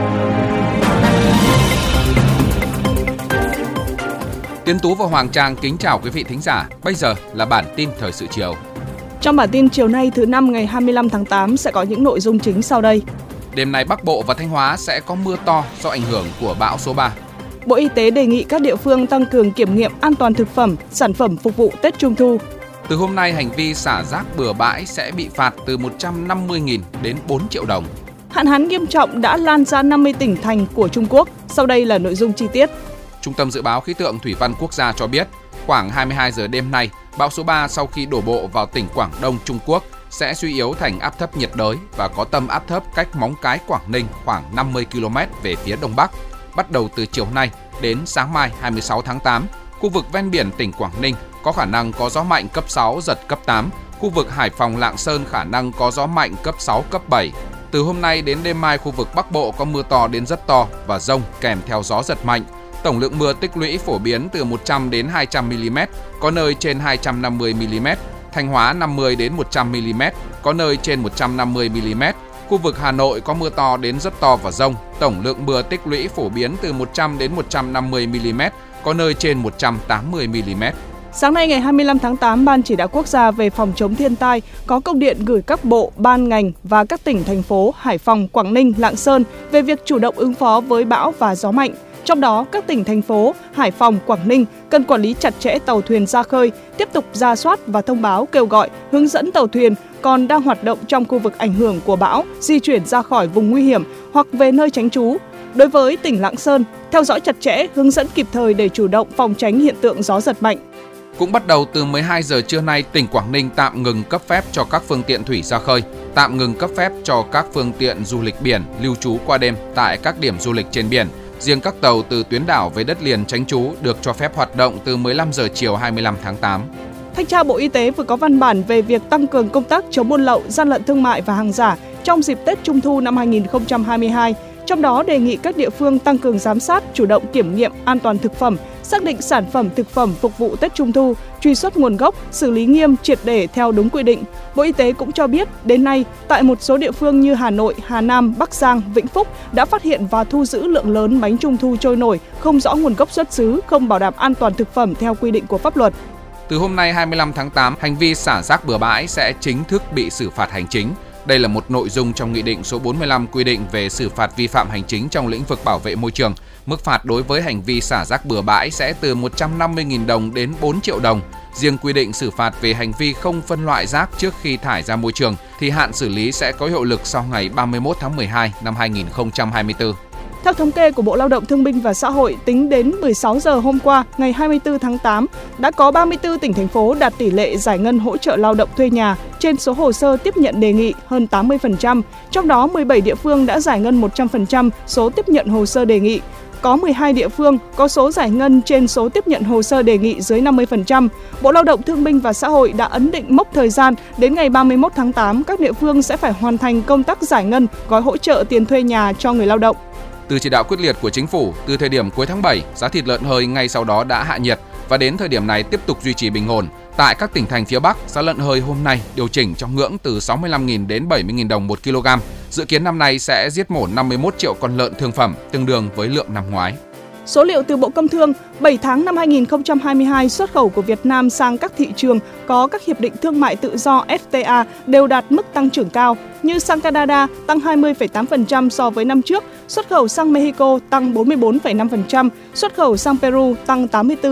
Tiến Tú và Hoàng Trang kính chào quý vị thính giả. Bây giờ là bản tin thời sự chiều. Trong bản tin chiều nay thứ Năm ngày 25 tháng 8 sẽ có những nội dung chính sau đây. Đêm nay Bắc Bộ và Thanh Hóa sẽ có mưa to do ảnh hưởng của bão số 3. Bộ Y tế đề nghị các địa phương tăng cường kiểm nghiệm an toàn thực phẩm, sản phẩm phục vụ Tết Trung thu. Từ hôm nay, hành vi xả rác bừa bãi sẽ bị phạt từ 150.000 đến 4 triệu đồng. Hạn hán nghiêm trọng đã lan ra 50 tỉnh thành của Trung Quốc. Sau đây là nội dung chi tiết. Trung tâm Dự báo Khí tượng Thủy văn Quốc gia cho biết, khoảng 22 giờ đêm nay, bão số 3 sau khi đổ bộ vào tỉnh Quảng Đông, Trung Quốc sẽ suy yếu thành áp thấp nhiệt đới và có tâm áp thấp cách Móng Cái, Quảng Ninh khoảng 50 km về phía đông bắc. Bắt đầu từ chiều nay đến sáng mai 26 tháng 8, khu vực ven biển tỉnh Quảng Ninh có khả năng có gió mạnh cấp 6, giật cấp 8. Khu vực Hải Phòng, Lạng Sơn khả năng có gió mạnh cấp 6, cấp 7. Từ hôm nay đến đêm mai, khu vực Bắc Bộ có mưa to đến rất to và dông kèm theo gió giật mạnh. Tổng lượng mưa tích lũy phổ biến từ 100 đến 200 mm, có nơi trên 250 mm. Thanh Hóa 50 đến 100 mm, có nơi trên 150 mm. Khu vực Hà Nội có mưa to đến rất to và dông. Tổng lượng mưa tích lũy phổ biến từ 100 đến 150 mm, có nơi trên 180 mm. Sáng nay ngày 25 tháng 8, Ban Chỉ đạo Quốc gia về phòng chống thiên tai có công điện gửi các bộ, ban, ngành và các tỉnh, thành phố Hải Phòng, Quảng Ninh, Lạng Sơn về việc chủ động ứng phó với bão và gió mạnh. Trong đó, các tỉnh, thành phố Hải Phòng, Quảng Ninh cần quản lý chặt chẽ tàu thuyền ra khơi, tiếp tục rà soát và thông báo kêu gọi, hướng dẫn tàu thuyền còn đang hoạt động trong khu vực ảnh hưởng của bão di chuyển ra khỏi vùng nguy hiểm hoặc về nơi tránh trú. Đối với tỉnh Lạng Sơn, theo dõi chặt chẽ, hướng dẫn kịp thời để chủ động phòng tránh hiện tượng gió giật mạnh. Cũng bắt đầu từ 12 giờ trưa nay, tỉnh Quảng Ninh tạm ngừng cấp phép cho các phương tiện thủy ra khơi, tạm ngừng cấp phép cho các phương tiện du lịch biển lưu trú qua đêm tại các điểm du lịch trên biển. Riêng các tàu từ tuyến đảo về đất liền tránh trú được cho phép hoạt động từ 15 giờ chiều 25 tháng 8. Thanh tra Bộ Y tế vừa có văn bản về việc tăng cường công tác chống buôn lậu, gian lận thương mại và hàng giả trong dịp Tết Trung thu năm 2022. Trong đó đề nghị các địa phương tăng cường giám sát, chủ động kiểm nghiệm an toàn thực phẩm, xác định sản phẩm thực phẩm phục vụ Tết Trung thu, truy xuất nguồn gốc, xử lý nghiêm triệt để theo đúng quy định. Bộ Y tế cũng cho biết, đến nay, tại một số địa phương như Hà Nội, Hà Nam, Bắc Giang, Vĩnh Phúc đã phát hiện và thu giữ lượng lớn bánh Trung thu trôi nổi, không rõ nguồn gốc xuất xứ, không bảo đảm an toàn thực phẩm theo quy định của pháp luật. Từ hôm nay 25 tháng 8, hành vi xả rác bừa bãi sẽ chính thức bị xử phạt hành chính. Đây là một nội dung trong Nghị định số 45 quy định về xử phạt vi phạm hành chính trong lĩnh vực bảo vệ môi trường. Mức phạt đối với hành vi xả rác bừa bãi sẽ từ 150.000 đồng đến 4 triệu đồng. Riêng quy định xử phạt về hành vi không phân loại rác trước khi thải ra môi trường thì hạn xử lý sẽ có hiệu lực sau ngày 31 tháng 12 năm 2024. Theo thống kê của Bộ Lao động Thương binh và Xã hội, tính đến 16 giờ hôm qua, ngày 24 tháng 8, đã có 34 tỉnh, thành phố đạt tỷ lệ giải ngân hỗ trợ lao động thuê nhà trên số hồ sơ tiếp nhận đề nghị hơn 80%. Trong đó, 17 địa phương đã giải ngân 100% số tiếp nhận hồ sơ đề nghị. Có 12 địa phương có số giải ngân trên số tiếp nhận hồ sơ đề nghị dưới 50%. Bộ Lao động Thương binh và Xã hội đã ấn định mốc thời gian đến ngày 31 tháng 8, các địa phương sẽ phải hoàn thành công tác giải ngân gói hỗ trợ tiền thuê nhà cho người lao động. Từ chỉ đạo quyết liệt của Chính phủ, từ thời điểm cuối tháng 7, giá thịt lợn hơi ngay sau đó đã hạ nhiệt và đến thời điểm này tiếp tục duy trì bình ổn. Tại các tỉnh thành phía Bắc, giá lợn hơi hôm nay điều chỉnh trong ngưỡng từ 65.000 đến 70.000 đồng một kg. Dự kiến năm nay sẽ giết mổ 51 triệu con lợn thương phẩm, tương đương với lượng năm ngoái. Số liệu từ Bộ Công Thương, 7 tháng năm 2022, xuất khẩu của Việt Nam sang các thị trường có các hiệp định thương mại tự do FTA đều đạt mức tăng trưởng cao, như sang Canada tăng 20,8% so với năm trước, xuất khẩu sang Mexico tăng 44,5%, xuất khẩu sang Peru tăng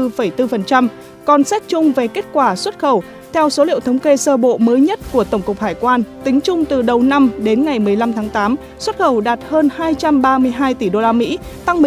84,4%. Còn xét chung về kết quả xuất khẩu, theo số liệu thống kê sơ bộ mới nhất của Tổng cục Hải quan, tính chung từ đầu năm đến ngày 15 tháng 8, xuất khẩu đạt hơn 232 tỷ đô la Mỹ, tăng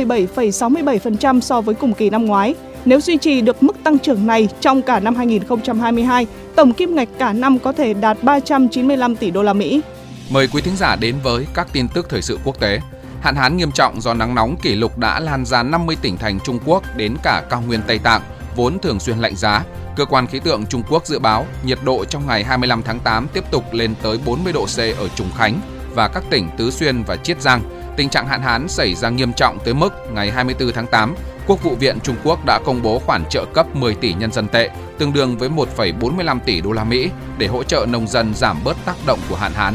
17,67% so với cùng kỳ năm ngoái. Nếu duy trì được mức tăng trưởng này trong cả năm 2022, tổng kim ngạch cả năm có thể đạt 395 tỷ đô la Mỹ. Mời quý thính giả đến với các tin tức thời sự quốc tế. Hạn hán nghiêm trọng do nắng nóng kỷ lục đã lan ra 50 tỉnh thành Trung Quốc đến cả cao nguyên Tây Tạng, vốn thường xuyên lạnh giá. Cơ quan khí tượng Trung Quốc dự báo nhiệt độ trong ngày 25 tháng 8 tiếp tục lên tới 40 độ C ở Trùng Khánh và các tỉnh Tứ Xuyên và Chiết Giang. Tình trạng hạn hán xảy ra nghiêm trọng tới mức ngày 24 tháng 8, Quốc vụ viện Trung Quốc đã công bố khoản trợ cấp 10 tỷ nhân dân tệ, tương đương với 1,45 tỷ đô la Mỹ để hỗ trợ nông dân giảm bớt tác động của hạn hán.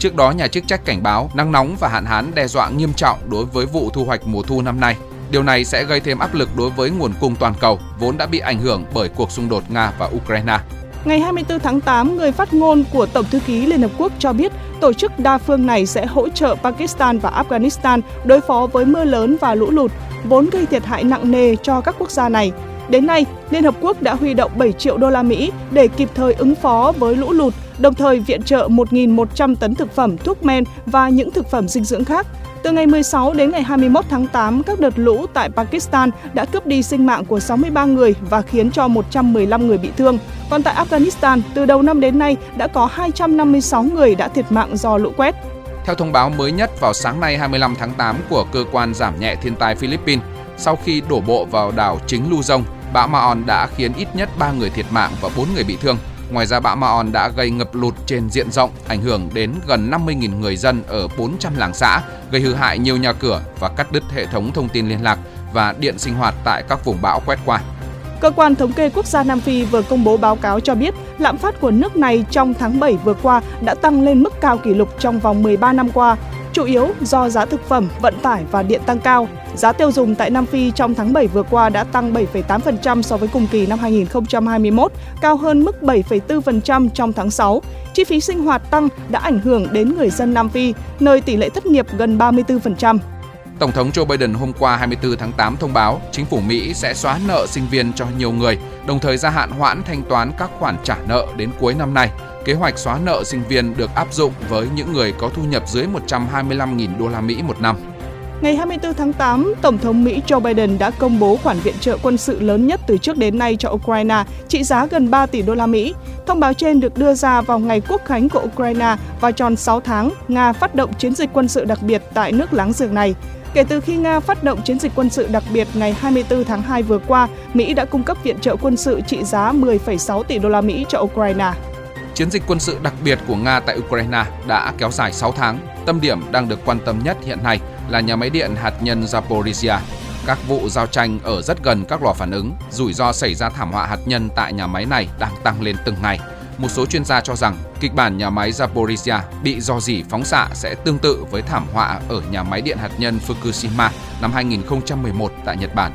Trước đó, nhà chức trách cảnh báo nắng nóng và hạn hán đe dọa nghiêm trọng đối với vụ thu hoạch mùa thu năm nay. Điều này sẽ gây thêm áp lực đối với nguồn cung toàn cầu, vốn đã bị ảnh hưởng bởi cuộc xung đột Nga và Ukraine. Ngày 24 tháng 8, người phát ngôn của Tổng thư ký Liên Hợp Quốc cho biết tổ chức đa phương này sẽ hỗ trợ Pakistan và Afghanistan đối phó với mưa lớn và lũ lụt, vốn gây thiệt hại nặng nề cho các quốc gia này. Đến nay, Liên Hợp Quốc đã huy động 7 triệu đô la Mỹ để kịp thời ứng phó với lũ lụt, đồng thời viện trợ 1.100 tấn thực phẩm, thuốc men và những thực phẩm dinh dưỡng khác. Từ ngày 16 đến ngày 21 tháng 8, các đợt lũ tại Pakistan đã cướp đi sinh mạng của 63 người và khiến cho 115 người bị thương. Còn tại Afghanistan, từ đầu năm đến nay đã có 256 người đã thiệt mạng do lũ quét. Theo thông báo mới nhất vào sáng nay 25 tháng 8 của Cơ quan Giảm nhẹ thiên tai Philippines, sau khi đổ bộ vào đảo chính Luzon, bão Ma-on đã khiến ít nhất 3 người thiệt mạng và 4 người bị thương. Ngoài ra, bão Ma-on đã gây ngập lụt trên diện rộng, ảnh hưởng đến gần 50.000 người dân ở 400 làng xã, gây hư hại nhiều nhà cửa và cắt đứt hệ thống thông tin liên lạc và điện sinh hoạt tại các vùng bão quét qua. Cơ quan Thống kê Quốc gia Nam Phi vừa công bố báo cáo cho biết lạm phát của nước này trong tháng 7 vừa qua đã tăng lên mức cao kỷ lục trong vòng 13 năm qua, chủ yếu do giá thực phẩm, vận tải và điện tăng cao. Giá tiêu dùng tại Nam Phi trong tháng 7 vừa qua đã tăng 7,8% so với cùng kỳ năm 2021, cao hơn mức 7,4% trong tháng 6. Chi phí sinh hoạt tăng đã ảnh hưởng đến người dân Nam Phi, nơi tỷ lệ thất nghiệp gần 34%. Tổng thống Joe Biden hôm qua 24 tháng 8 thông báo chính phủ Mỹ sẽ xóa nợ sinh viên cho nhiều người, đồng thời gia hạn hoãn thanh toán các khoản trả nợ đến cuối năm nay. Kế hoạch xóa nợ sinh viên được áp dụng với những người có thu nhập dưới 125.000 đô la Mỹ một năm. Ngày 24 tháng 8, Tổng thống Mỹ Joe Biden đã công bố khoản viện trợ quân sự lớn nhất từ trước đến nay cho Ukraine, trị giá gần 3 tỷ đô la Mỹ. Thông báo trên được đưa ra vào ngày Quốc khánh của Ukraine và tròn 6 tháng Nga phát động chiến dịch quân sự đặc biệt tại nước láng giềng này. Kể từ khi Nga phát động chiến dịch quân sự đặc biệt ngày 24 tháng 2 vừa qua, Mỹ đã cung cấp viện trợ quân sự trị giá 10,6 tỷ đô la Mỹ cho Ukraine. Chiến dịch quân sự đặc biệt của Nga tại Ukraine đã kéo dài 6 tháng. Tâm điểm đang được quan tâm nhất hiện nay là nhà máy điện hạt nhân Zaporizhzhia. Các vụ giao tranh ở rất gần các lò phản ứng, rủi ro xảy ra thảm họa hạt nhân tại nhà máy này đang tăng lên từng ngày. Một số chuyên gia cho rằng kịch bản nhà máy Zaporizhzhia bị rò rỉ phóng xạ sẽ tương tự với thảm họa ở nhà máy điện hạt nhân Fukushima năm 2011 tại Nhật Bản.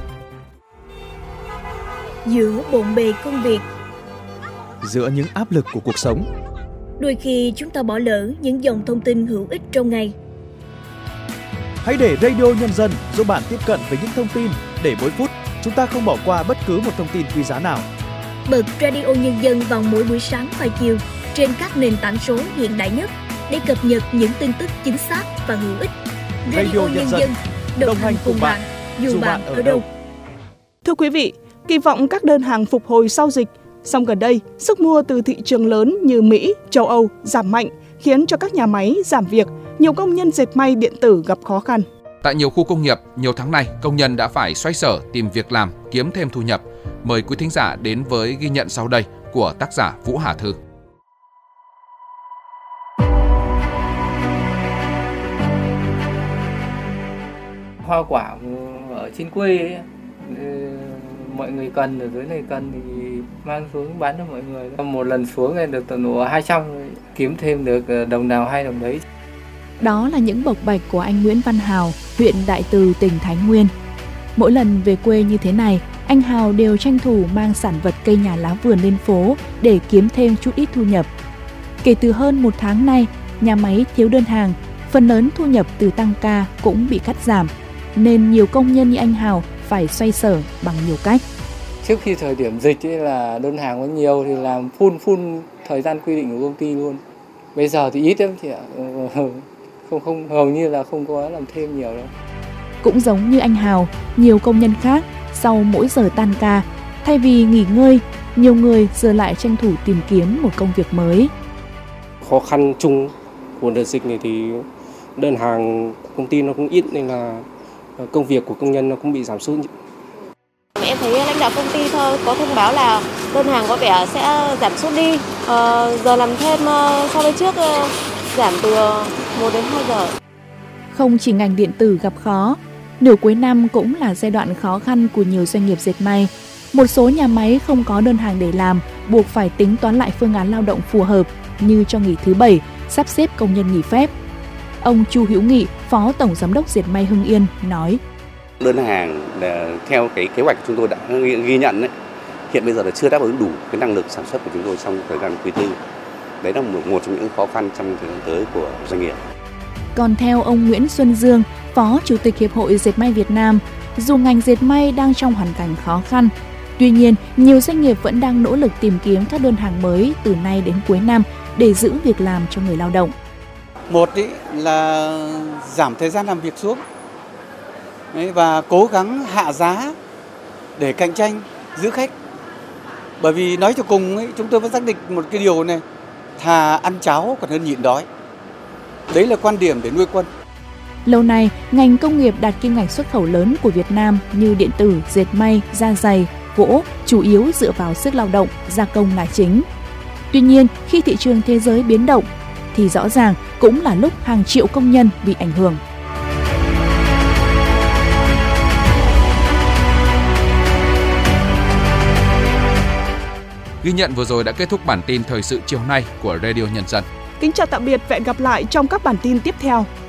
Giữa bộn bề công việc, giữa những áp lực của cuộc sống, đôi khi chúng ta bỏ lỡ những dòng thông tin hữu ích trong ngày. Hãy để Radio Nhân dân giúp bạn tiếp cận với những thông tin để mỗi phút chúng ta không bỏ qua bất cứ một thông tin quý giá nào. Bật Radio Nhân dân vào mỗi buổi sáng và chiều trên các nền tảng số hiện đại nhất để cập nhật những tin tức chính xác và hữu ích. Radio Nhân dân đồng hành cùng bạn dù bạn ở đâu. Thưa quý vị, kỳ vọng các đơn hàng phục hồi sau dịch, song gần đây sức mua từ thị trường lớn như Mỹ, châu Âu giảm mạnh, khiến cho các nhà máy giảm việc, nhiều công nhân dệt may điện tử gặp khó khăn. Tại nhiều khu công nghiệp, nhiều tháng nay, công nhân đã phải xoay sở tìm việc làm, kiếm thêm thu nhập. Mời quý thính giả đến với ghi nhận sau đây của tác giả Vũ Hà Thư. Hoa quả ở trên quê ấy, mọi người cần, ở dưới này cần thì mang xuống bán cho mọi người. Một lần xuống này được tầm 200, kiếm thêm được đồng nào hay đồng đấy. Đó là những bộc bạch của anh Nguyễn Văn Hào, huyện Đại Từ, tỉnh Thái Nguyên. Mỗi lần về quê như thế này, anh Hào đều tranh thủ mang sản vật cây nhà lá vườn lên phố để kiếm thêm chút ít thu nhập. Kể từ hơn 1 tháng nay, nhà máy thiếu đơn hàng, phần lớn thu nhập từ tăng ca cũng bị cắt giảm, nên nhiều công nhân như anh Hào phải xoay sở bằng nhiều cách. Trước khi thời điểm dịch ấy là đơn hàng có nhiều thì làm full thời gian quy định của công ty luôn. Bây giờ thì ít lắm chị ạ. Không hầu như là không có làm thêm nhiều đâu. Cũng giống như anh Hào, nhiều công nhân khác sau mỗi giờ tan ca, thay vì nghỉ ngơi, nhiều người giờ lại tranh thủ tìm kiếm một công việc mới. Khó khăn chung của đợt dịch này thì đơn hàng công ty nó cũng ít nên là công việc của công nhân nó cũng bị giảm sút. Em thấy lãnh đạo công ty có thông báo là đơn hàng có vẻ sẽ giảm sút đi, giờ làm thêm so với trước giảm từ 1 đến 2 giờ. Không chỉ ngành điện tử gặp khó, nửa cuối năm cũng là giai đoạn khó khăn của nhiều doanh nghiệp dệt may. Một số nhà máy không có đơn hàng để làm, buộc phải tính toán lại phương án lao động phù hợp như cho nghỉ thứ 7 sắp xếp công nhân nghỉ phép. Ông Chu Hữu Nghị, Phó Tổng Giám đốc Dệt may Hưng Yên nói: Đơn hàng theo cái kế hoạch chúng tôi đã ghi nhận đấy, hiện bây giờ là chưa đáp ứng đủ cái năng lực sản xuất của chúng tôi trong thời gian quý tư. Đấy là một trong những khó khăn trong thời gian tới của doanh nghiệp. Còn theo ông Nguyễn Xuân Dương, Phó Chủ tịch Hiệp hội Dệt may Việt Nam, dù ngành dệt may đang trong hoàn cảnh khó khăn, tuy nhiên nhiều doanh nghiệp vẫn đang nỗ lực tìm kiếm các đơn hàng mới từ nay đến cuối năm để giữ việc làm cho người lao động. Một là giảm thời gian làm việc xuống và cố gắng hạ giá để cạnh tranh, giữ khách. Bởi vì nói cho cùng chúng tôi vẫn xác định một cái điều này, thà ăn cháo còn hơn nhịn đói. Đấy là quan điểm để nuôi quân. Lâu nay, ngành công nghiệp đạt kim ngạch xuất khẩu lớn của Việt Nam như điện tử, dệt may, da giày, gỗ chủ yếu dựa vào sức lao động, gia công là chính. Tuy nhiên, khi thị trường thế giới biến động, thì rõ ràng cũng là lúc hàng triệu công nhân bị ảnh hưởng. Ghi nhận vừa rồi đã kết thúc bản tin thời sự chiều nay của Radio Nhân dân. Kính chào tạm biệt và hẹn gặp lại trong các bản tin tiếp theo.